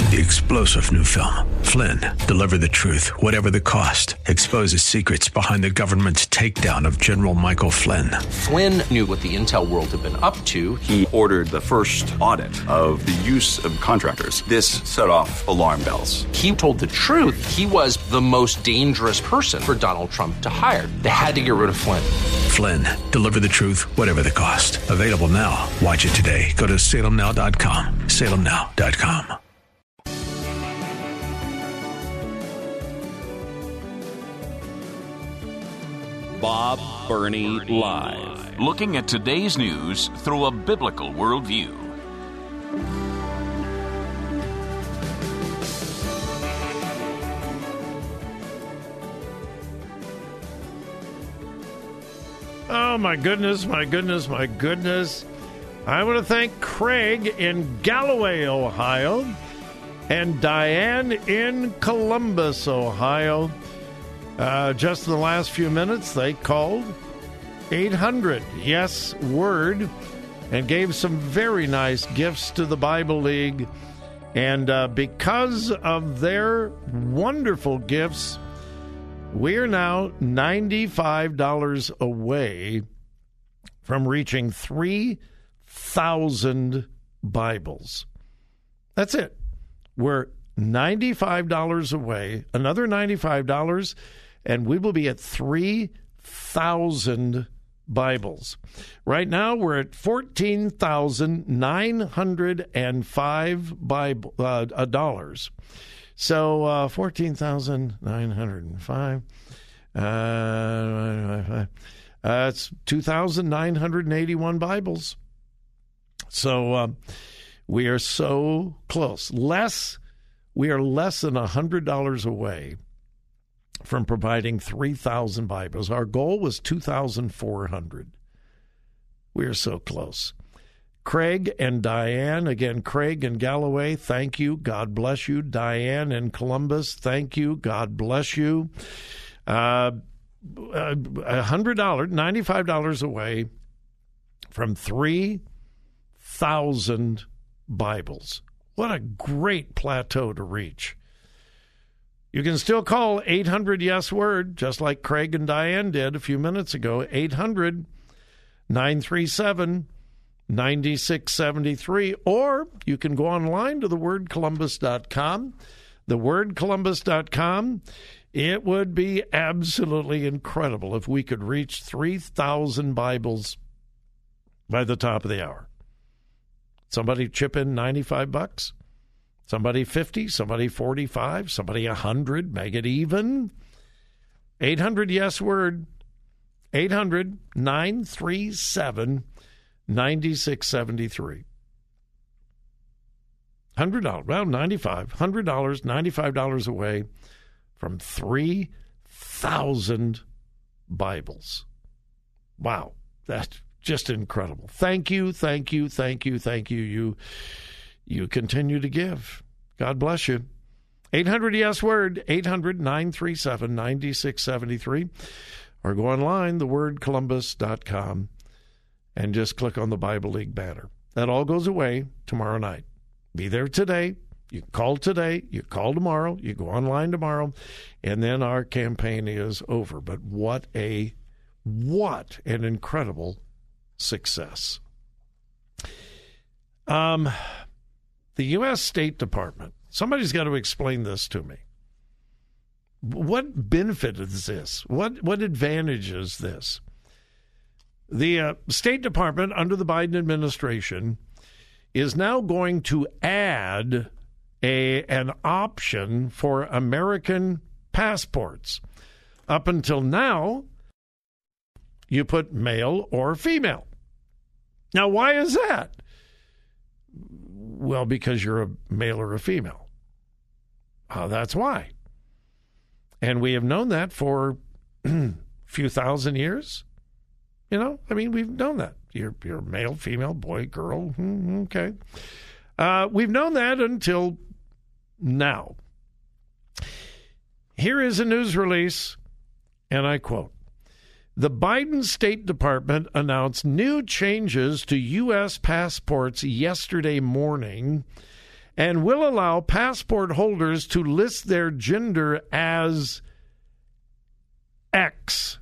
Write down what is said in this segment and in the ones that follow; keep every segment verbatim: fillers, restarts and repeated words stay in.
The explosive new film, Flynn, deliver the truth, whatever the cost, exposes secrets behind the government's takedown of General Michael Flynn. Flynn knew what the intel world had been up to. He ordered the first audit of the use of contractors. This set off alarm bells. He told the truth. He was the most dangerous person for Donald Trump to hire. They had to get rid of Flynn. Flynn, deliver the truth, whatever the cost. Available now. Watch it today. Go to salem now dot com. salem now dot com. Bob Burney Live. Looking at today's news through a biblical worldview. Oh, my goodness, my goodness, my goodness. I want to thank Craig in Galloway, Ohio, and Diane in Columbus, Ohio. Uh, just in the last few minutes, they called eight hundred, yes, word, and gave some very nice gifts to the Bible League. And uh, because of their wonderful gifts, we are now ninety-five dollars away from reaching three thousand Bibles. That's it. We're ninety-five dollars away, another ninety-five dollars, and we will be at three thousand Bibles. Right now, we're at fourteen thousand nine hundred five Bible, uh, dollars. So uh, fourteen thousand nine hundred five, uh, that's two thousand nine hundred eighty-one Bibles. So uh, we are so close. Less, we are less than one hundred dollars away from providing three thousand Bibles. Our goal was two thousand four hundred. We are so close. Craig and Diane, again, Craig in Galloway, thank you. God bless you. Diane in Columbus, thank you. God bless you. Uh, one hundred dollars, ninety-five dollars away from three thousand Bibles. What a great plateau to reach. You can still call eight hundred yes word, just like Craig and Diane did a few minutes ago, eight hundred nine three seven nine six seven three, or you can go online to the word columbus dot com. the word columbus dot com. It would be absolutely incredible if we could reach three thousand Bibles by the top of the hour. Somebody chip in ninety-five bucks. Somebody fifty, somebody forty-five, somebody one hundred, make it even. eight hundred yes word, eight hundred nine three seven nine six seven three. one hundred dollars, well, ninety-five, one hundred dollars, ninety-five dollars away from three thousand Bibles. Wow, that's just incredible. Thank you, thank you, thank you, thank you. You You continue to give. God bless you. eight hundred yes word, eight hundred nine three seven nine six seven three. Or go online, the word columbus dot com, and just click on the Bible League banner. That all goes away tomorrow night. Be there today. You call today. You call tomorrow. You go online tomorrow. And then our campaign is over. But what a, what an incredible success. Um... The U S State Department, somebody's got to explain this to me. What benefit is this? What what advantage is this? The uh, State Department under the Biden administration is now going to add a an option for American passports. Up until now, you put male or female. Now, why is that? Well, because you're a male or a female. Uh, that's why. And we have known that for a few thousand years. You know, I mean, we've known that. You're, you're male, female, boy, girl. Mm, okay. Uh, we've known that until now. Here is a news release, and I quote, "The Biden State Department announced new changes to U S passports yesterday morning and will allow passport holders to list their gender as X.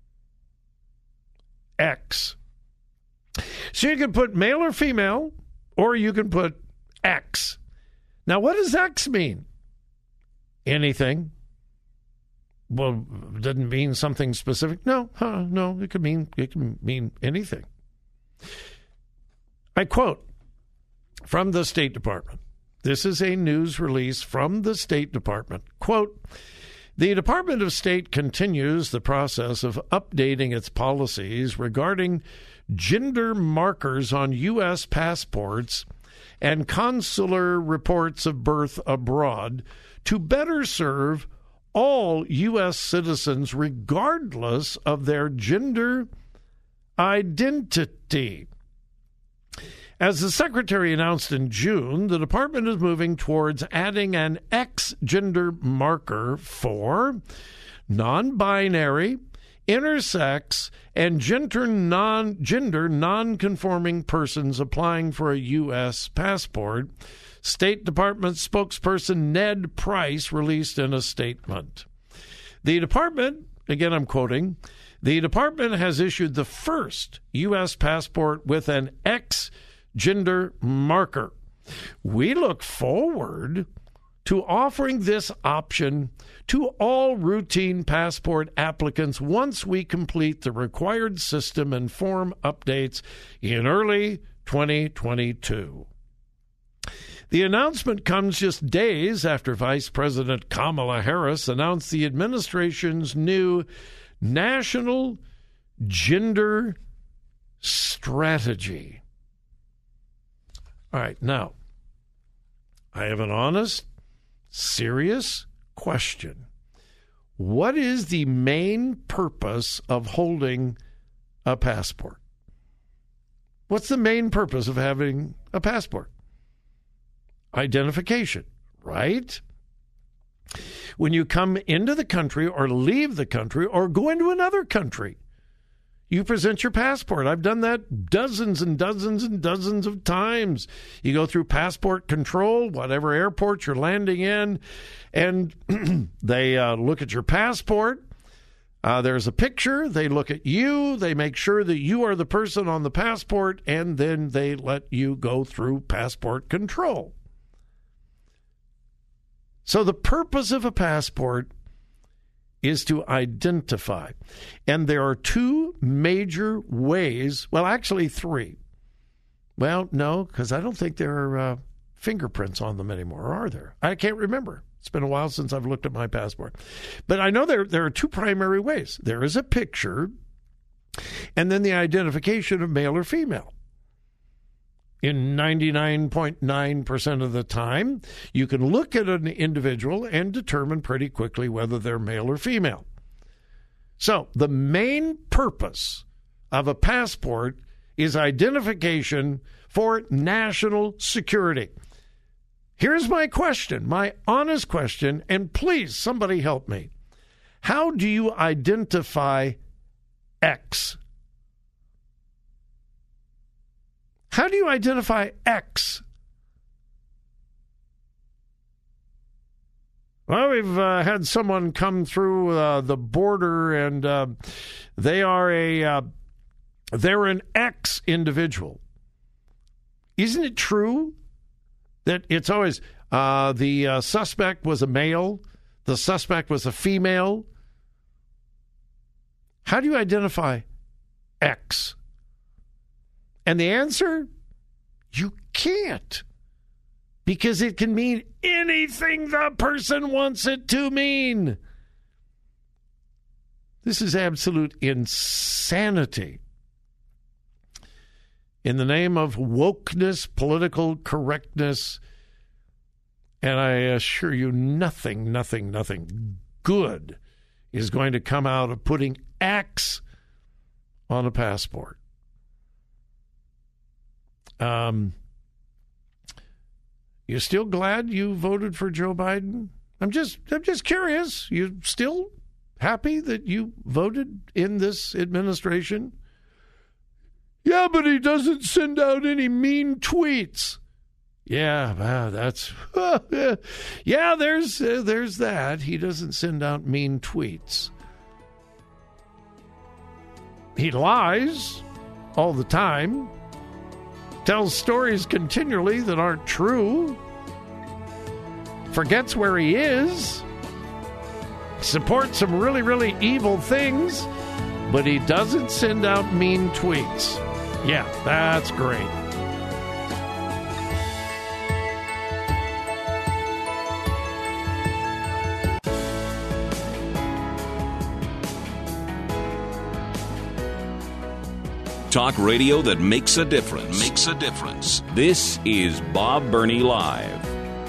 X. So you can put male or female, or you can put X. Now, what does X mean? Anything. Well, it doesn't mean something specific. No, huh, no, it could mean it can mean anything. I quote from the State Department. This is a news release from the State Department. Quote, the Department of State continues the process of updating its policies regarding gender markers on U S passports and consular reports of birth abroad to better serve all U S citizens regardless of their gender identity. As the Secretary announced in June, the Department is moving towards adding an X gender marker for non-binary, intersex, and gender non gender non-conforming persons applying for a U S passport, State Department spokesperson Ned Price released in a statement. The department, again I'm quoting, the department has issued the first U S passport with an X gender marker. We look forward to offering this option to all routine passport applicants once we complete the required system and form updates in early twenty twenty-two. The announcement comes just days after Vice President Kamala Harris announced the administration's new National Gender Strategy. All right, now, I have an honest, serious question. What is the main purpose of holding a passport? What's the main purpose of having a passport? Identification, right? When you come into the country or leave the country or go into another country, you present your passport. I've done that dozens and dozens and dozens of times. You go through passport control, whatever airport you're landing in, and they uh, look at your passport. Uh, there's a picture. They look at you. They make sure that you are the person on the passport, and then they let you go through passport control. So the purpose of a passport is to identify. And there are two major ways, well, actually three. Well, no, because I don't think there are uh, fingerprints on them anymore, are there? I can't remember. It's been a while since I've looked at my passport. But I know there, there are two primary ways. There is a picture, and then the identification of male or female. In ninety-nine point nine percent of the time, you can look at an individual and determine pretty quickly whether they're male or female. So the main purpose of a passport is identification for national security. Here's my question, my honest question, and please, somebody help me. How do you identify X? How do you identify X? Well, we've uh, had someone come through uh, the border, and uh, they are a uh, they're an X individual. Isn't it true that it's always uh, the uh, suspect was a male, the suspect was a female? How do you identify X? And the answer, you can't, because it can mean anything the person wants it to mean. This is absolute insanity. In the name of wokeness, political correctness, and I assure you nothing, nothing, nothing good is going to come out of putting X on a passport. Um, you still glad you voted for Joe Biden? I'm just, I'm just curious. You still happy that you voted in this administration? Yeah, but he doesn't send out any mean tweets. Yeah, wow, that's yeah. There's uh, there's that. He doesn't send out mean tweets. He lies all the time. Tells stories continually that aren't true. Forgets where he is. Supports some really really evil things, but he doesn't send out mean tweets. Yeah, that's great. Talk radio that makes a difference. Makes a difference. This is Bob Burney Live.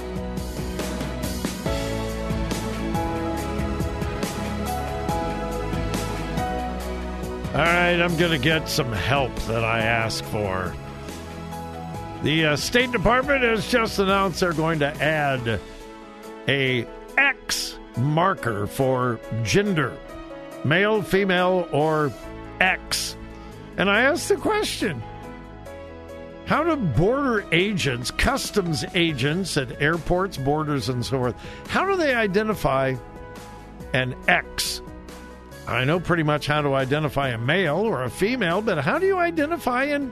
All right, I'm going to get some help that I asked for. The uh, State Department has just announced they're going to add a X marker for gender, male, female, or X. And I asked the question, how do border agents, customs agents at airports, borders, and so forth, how do they identify an X? I know pretty much how to identify a male or a female, but how do you identify an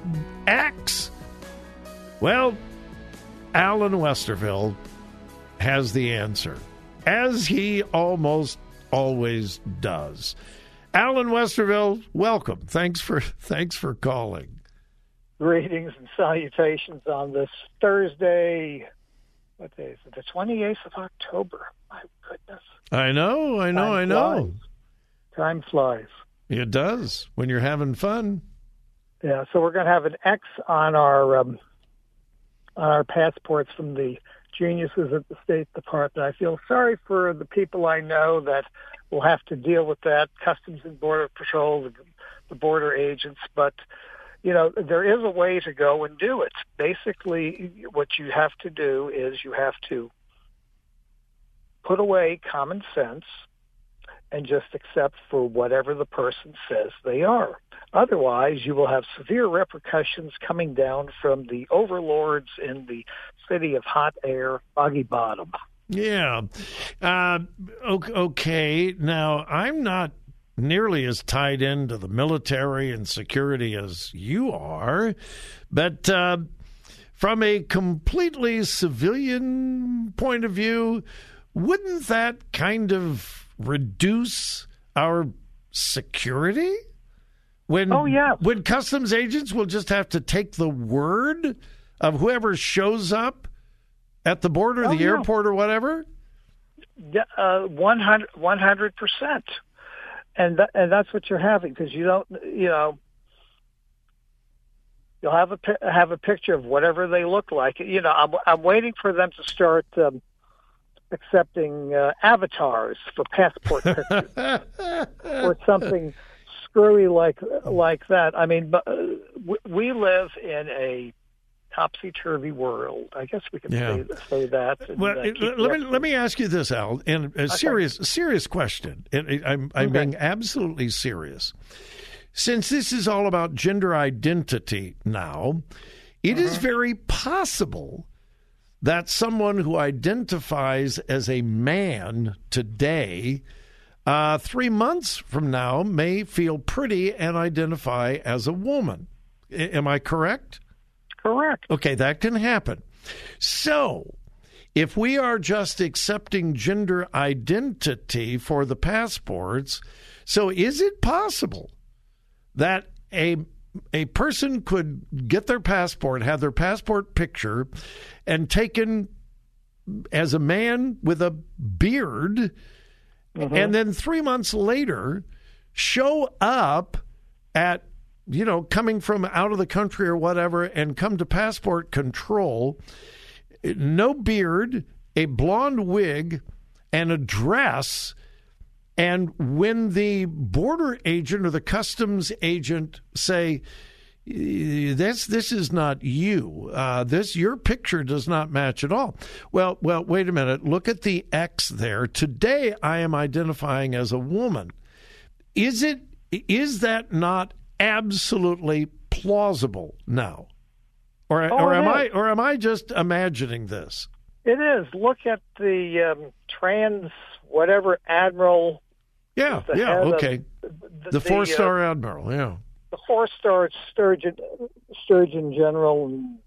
X? Well, Alan Westerville has the answer, as he almost always does. Alan Westerville, welcome. Thanks for thanks for calling. Greetings and salutations on this Thursday. What day is it? The twenty-eighth of October. My goodness. I know, I know, Time I know. flies. Time flies. It does when you're having fun. Yeah, so we're going to have an X on our um, on our passports from the geniuses at the State Department. I feel sorry for the people I know that will have to deal with that, Customs and Border Patrol, the, the border agents. But, you know, there is a way to go and do it. Basically, what you have to do is you have to put away common sense and just accept for whatever the person says they are. Otherwise, you will have severe repercussions coming down from the overlords in the city of hot air, Foggy Bottom. Yeah. Uh, okay. Now, I'm not nearly as tied into the military and security as you are, but uh, from a completely civilian point of view, wouldn't that kind of reduce our security? When, oh, yeah. When customs agents will just have to take the word of whoever shows up at the border, oh, the yeah. airport, or whatever? Uh, one hundred percent. And, th- and that's what you're having, because you don't, you know, you'll have a, have a picture of whatever they look like. You know, I'm, I'm waiting for them to start um, accepting uh, avatars for passport pictures or something screwy like like that. I mean, but, uh, we, we live in a topsy-turvy world. I guess we can yeah. say, say that. And, well, uh, let, let me let me ask you this, Al, and a okay. serious serious question. And I'm I'm okay. being absolutely serious. Since this is all about gender identity now, it uh-huh. is very possible that someone who identifies as a man today, uh, three months from now, may feel pretty and identify as a woman. I- am I correct? Correct. Okay, that can happen. So, if we are just accepting gender identity for the passports, so is it possible that a a person could get their passport, have their passport picture, and taken as a man with a beard, mm-hmm. and then three months later show up at, you know, coming from out of the country or whatever, and come to passport control, no beard, a blonde wig, and a dress, and when the border agent or the customs agent say, this this is not you, uh, this your picture does not match at all. Well, well, wait a minute. Look at the X there. Today I am identifying as a woman. Is it is that not absolutely plausible now? Or, Oh, or it am is. I or am I just imagining this? It is. Look at the um, trans whatever admiral. Yeah, the yeah, head of okay. The, The four-star uh, admiral, yeah. the four-star Sturgeon, Sturgeon General. And,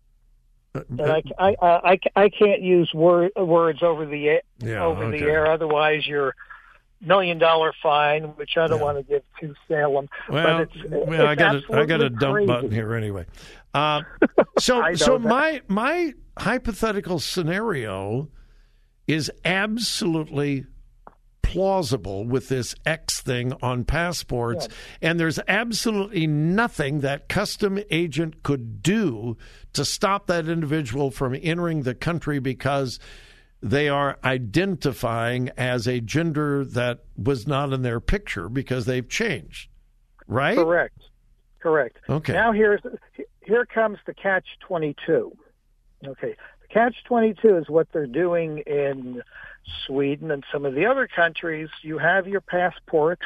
and I, I, I, I can't use word, words over the air, Yeah, over okay. the air. Otherwise, you're million dollar fine, which I don't Yeah. want to give to Salem. Well, but it's, well it's I got a, I got a absolutely dump crazy. button here anyway. Uh, so I know so that. my my hypothetical scenario is absolutely plausible with this X thing on passports, yeah. and there's absolutely nothing that custom agent could do to stop that individual from entering the country because they are identifying as a gender that was not in their picture because they've changed, right? Correct. Correct. Okay. Now here's here comes the catch twenty-two. Okay. The catch twenty-two is what they're doing in Sweden and some of the other countries. You have your passport.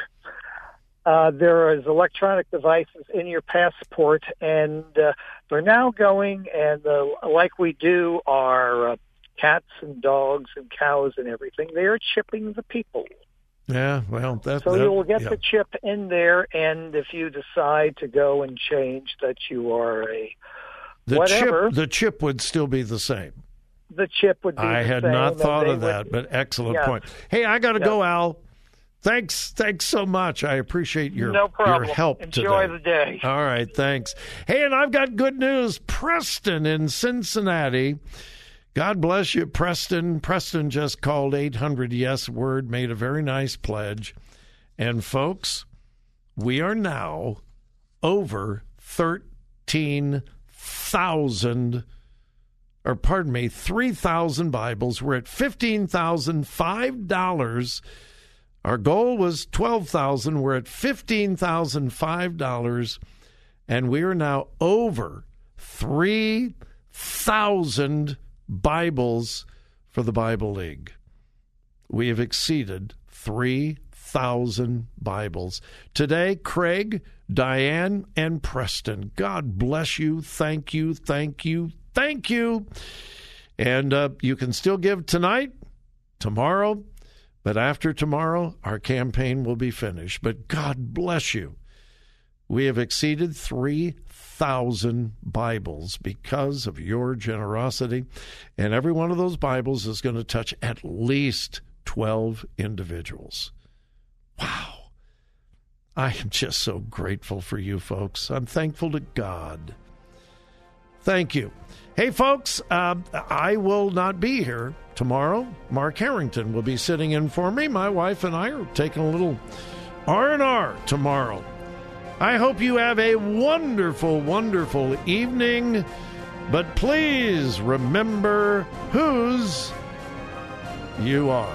Uh, there is electronic devices in your passport, and uh, they're now going and uh, like we do our uh, cats and dogs and cows and everything. They are chipping the people. Yeah, well, that's so that, you will get yeah. the chip in there, and if you decide to go and change that you are a the whatever, chip, the chip would still be the same. The chip would be. I the had same, not and thought they of that, would, but excellent yeah. point. Hey, I got to yeah. go, Al. Thanks, thanks so much. I appreciate your no problem. your help Enjoy today. the day. All right, thanks. Hey, and I've got good news. Preston in Cincinnati. God bless you, Preston. Preston just called eight hundred yes word, made a very nice pledge. And folks, we are now over thirteen thousand, or pardon me, three thousand Bibles. We're at fifteen thousand five dollars. Our goal was twelve thousand dollars. We're at fifteen thousand five dollars. And we are now over three thousand Bibles for the Bible League. We have exceeded three thousand Bibles. Today, Craig, Diane, and Preston, God bless you. Thank you, thank you, thank you. And uh, you can still give tonight, tomorrow, but after tomorrow, our campaign will be finished. But God bless you. We have exceeded three thousand Bibles because of your generosity. And every one of those Bibles is going to touch at least twelve individuals. Wow. I am just so grateful for you folks. I'm thankful to God. Thank you. Hey, folks, uh, I will not be here tomorrow. Mark Harrington will be sitting in for me. My wife and I are taking a little R and R tomorrow. I hope you have a wonderful, wonderful evening. But please remember whose you are.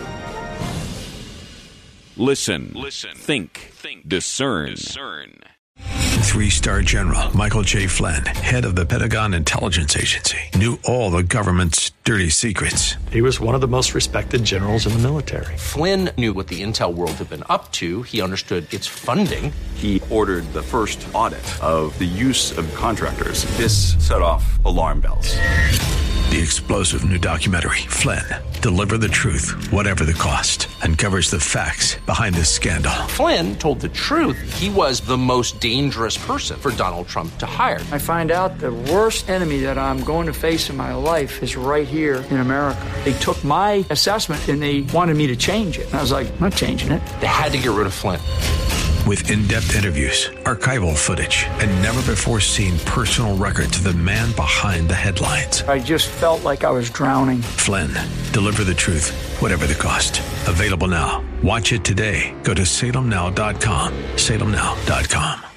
Listen, Listen. Think. Think. Discern. Discern. Three-star General Michael J. Flynn, head of the Pentagon Intelligence Agency, knew all the government's dirty secrets. He was one of the most respected generals in the military. Flynn knew what the intel world had been up to. He understood its funding. He ordered the first audit of the use of contractors. This set off alarm bells. The explosive new documentary, Flynn, Deliver the Truth, Whatever the Cost, uncovers the facts behind this scandal. Flynn told the truth. He was the most dangerous person for Donald Trump to hire. I find out the worst enemy that I'm going to face in my life is right here in America. They took my assessment and they wanted me to change it. And I was like, I'm not changing it. They had to get rid of Flynn. With in-depth interviews, archival footage, and never-before-seen personal records of the man behind the headlines. I just felt like I was drowning. Flynn, Deliver the Truth, Whatever the Cost. Available now. Watch it today. Go to salem now dot com. salem now dot com.